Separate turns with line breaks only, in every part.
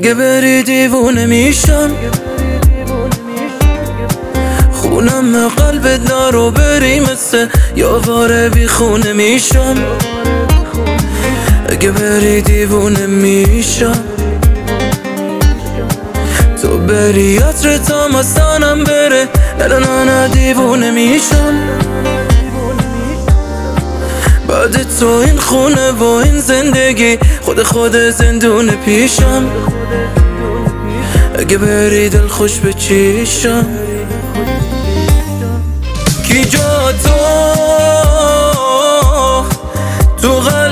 اگه بری دیوونه میشم، خونم قلبت نرو بری مثل یاواره بی خونه میشم. اگه بری دیوونه میشم، تو بری عطر تا مستانم بره، نه دیوونه میشم. بعد تو این خونه و این زندگی خود زندون پیشم. اگه بری دل خوش بچیشم، کی جا تو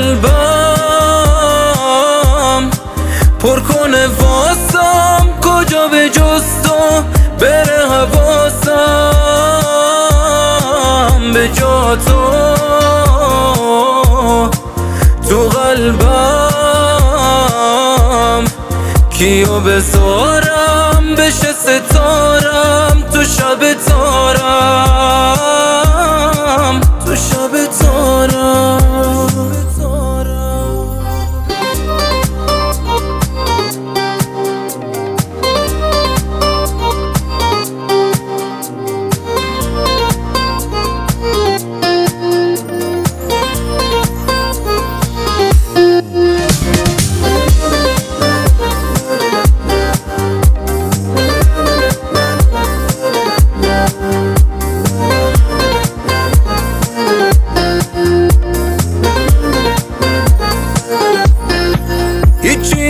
قلبم پر کنه واسم، کجا به جز تو بره حواسم. به جا تو قلبم کیو بذارم بشه ستارم تو شب تارم، تو شب تارم. هیچی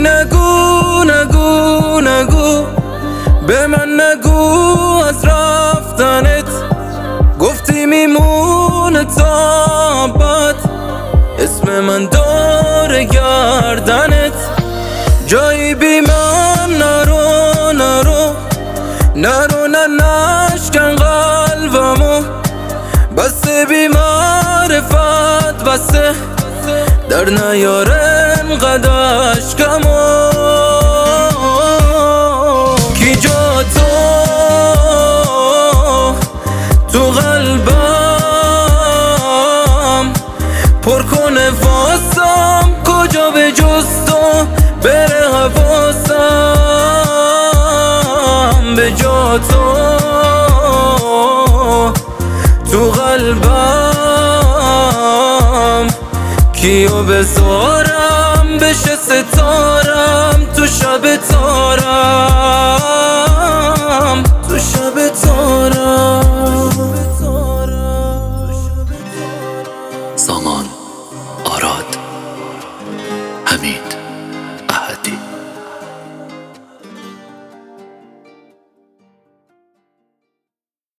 نگو به من نگو از رفتنت، گفتی میمونه تا بعد اسم من داره گردنت. جایی بی من نرو نه نشکن قلبمو، بسته بی معرفت بسته در نیاره انقدر اشکمو. کی جا تو قلبم پر کنه واسم، کجا به جز تو بره حواسم. به جا تو قلبم کیو بذارم بشه ستارم تو شب تارم، تو شب تارم.
سامان، آراد، حمید.